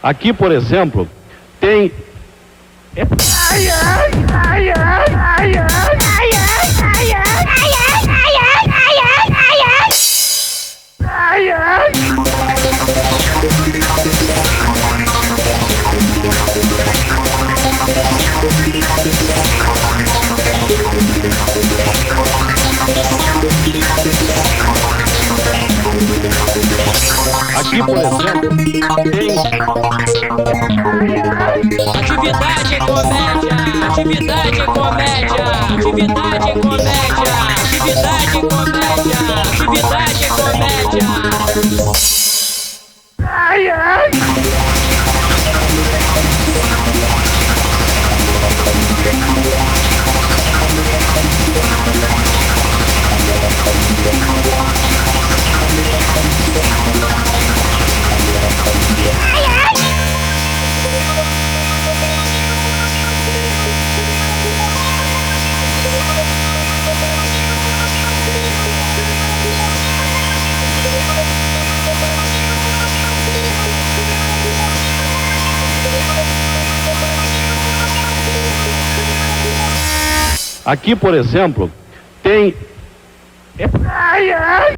Aqui, por exemplo, tem... Aqui, por exemplo, tem... Atividade é comédia, atividade é comédia, atividade é comédia, atividade é comédia, atividade é comédia. Ai, ai. Aqui, por exemplo, tem... Ai, ai.